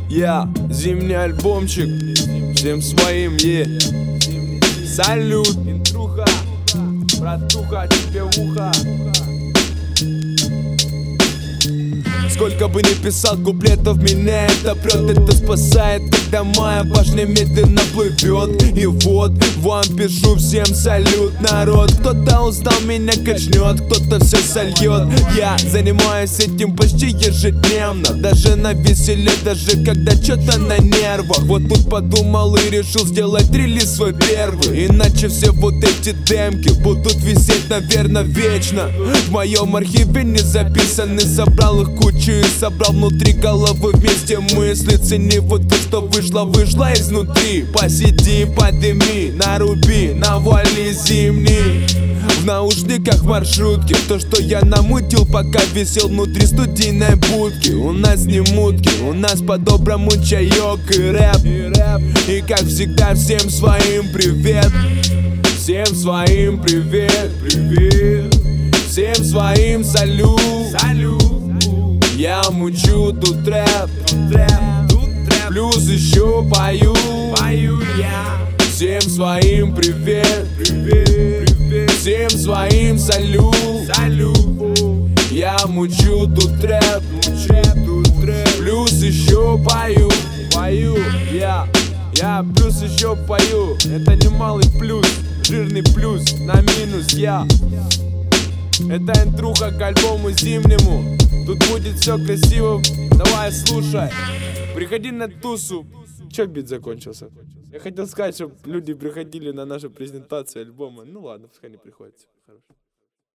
Я, зимний альбомчик, всем своим, салют, интруха, братуха, тебе в ухо. Сколько бы ни писал куплетов, меня это прет. Это спасает, когда моя башня медленно плывет. И вот, вам пишу всем салют, народ. Кто-то узнал, меня качнет, кто-то все сольет. Я занимаюсь этим почти ежедневно, даже на веселе, даже когда что-то на нервах. Вот тут подумал и решил сделать релиз свой первый. Иначе все вот эти демки будут висеть, наверное, вечно. В моем архиве не записаны, собрал их кучу и собрал внутри головы вместе мысли. Цени вот то, что вышло изнутри. Посиди, подыми, наруби, навали зимний. В наушниках в маршрутке то, что я намутил, пока висел внутри студийной будки. У нас не мутки, у нас по-доброму чаек и рэп. И как всегда всем своим привет. Всем своим привет, привет. Всем своим салют. Я мучу тут рэп, плюс еще пою я. Всем своим привет, привет. Всем своим салют. Я мучу тут рэп, плюс еще пою я плюс еще пою. Это немалый плюс, жирный плюс на минус я. Это интруха к альбому зимнему. Тут будет все красиво, давай слушай. Приходи на тусу. Че бит закончился? Я хотел сказать, чтобы люди приходили на нашу презентацию альбома. Ну ладно, пускай не приходят. Хорошо.